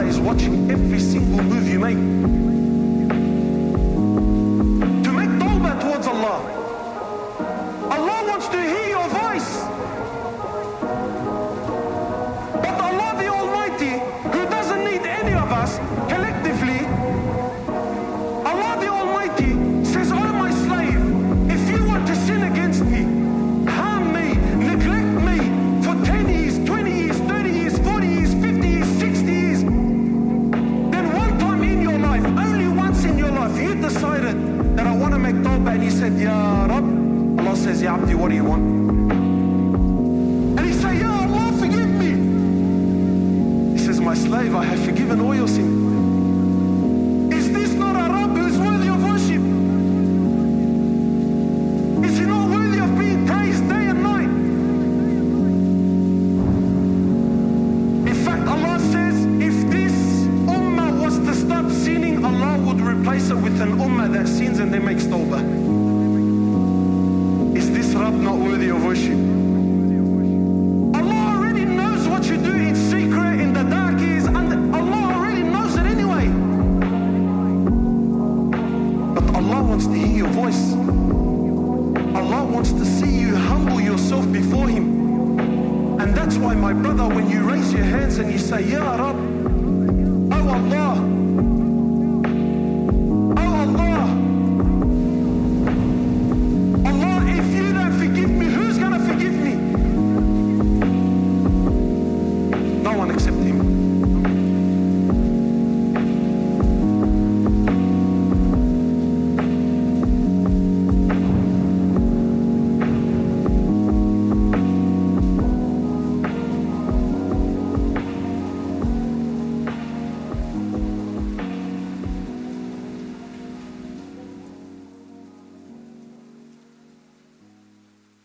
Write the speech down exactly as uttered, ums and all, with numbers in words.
is watching every single move you make. To make tawbah towards Allah. Allah wants to hear your voice. But Allah the Almighty, who doesn't need any of us collectively, Allah the Almighty says, oh my slave, if you want to sin against me, harm me, neglect me for ten years, twenty years, thirty years, forty years, fifty years, sixty years, then one time in your life, only once in your life, you decided that I want to make tawbah, and you said, Ya Rab, Allah says, Ya Abdi, what do you want? And he said, Ya Allah, forgive me. He says, my slave, I have forgiven all your sin. Is this not a Rabb who's worthy of worship? Is he not worthy of being praised day and night? In fact, Allah says, if this ummah was to stop sinning, Allah would replace it with an ummah that sins and then makes tawbah. Is this Rabb not worthy of worship? Allah already knows what you do in secret, in the dark years, and Allah already knows it anyway. But Allah wants to hear your voice. Allah wants to see you humble yourself before Him. And that's why, my brother, when you raise your hands and you say, Ya Rab, oh Allah,